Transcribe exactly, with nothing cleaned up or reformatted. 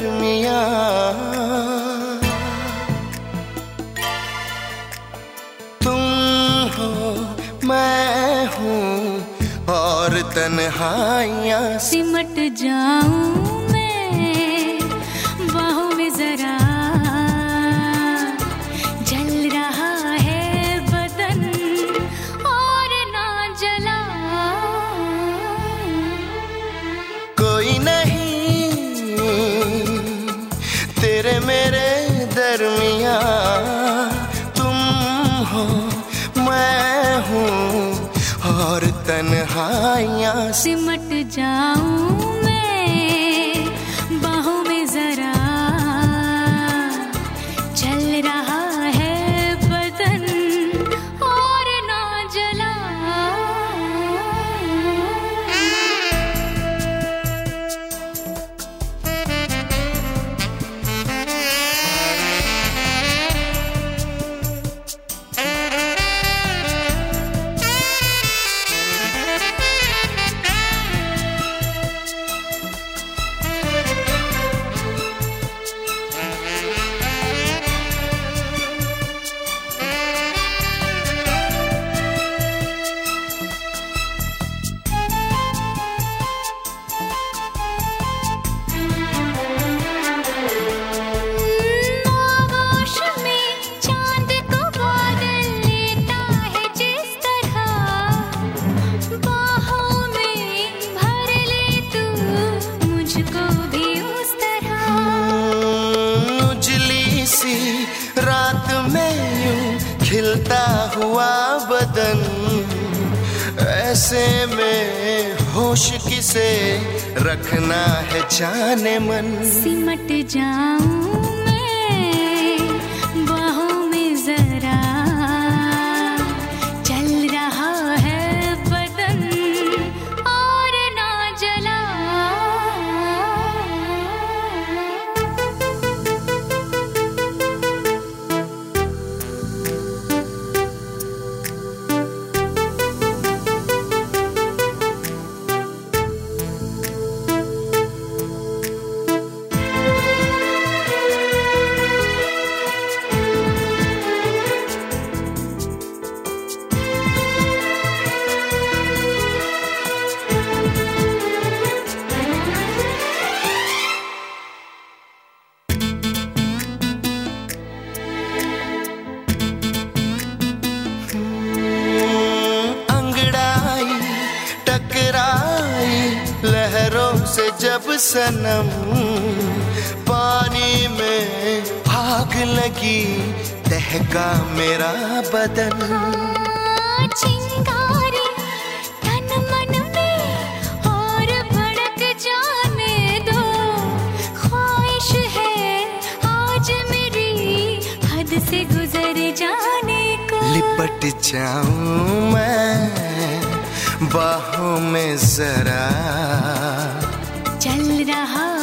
दरमियां तुम हो मैं हूँ और तन्हाइयाँ सिमट जाऊं मैं बाहों में जरा जल रहा है बदन और ना जला कोई नहीं तेरे मेरे दरमियां तुम हो मैं हूँ और तन्हाइयाँ सिमट जाऊं मैं बाहों में जरा चल रहा है बदन और ना जला रात में यूं खिलता हुआ बदन ऐसे में होश किसे रखना है जाने मन सिमट जाऊं मैं बाहों में जरा चल रहा है बदन और ना जला लहरों से जब सनम पानी में आग लगी दहका मेरा बदन चिंगारी तन मन में और भड़क जाने दो ख्वाहिश है आज मेरी हद से गुजर जाने को लिपट जाऊं मैं बाहों में जरा चल रहा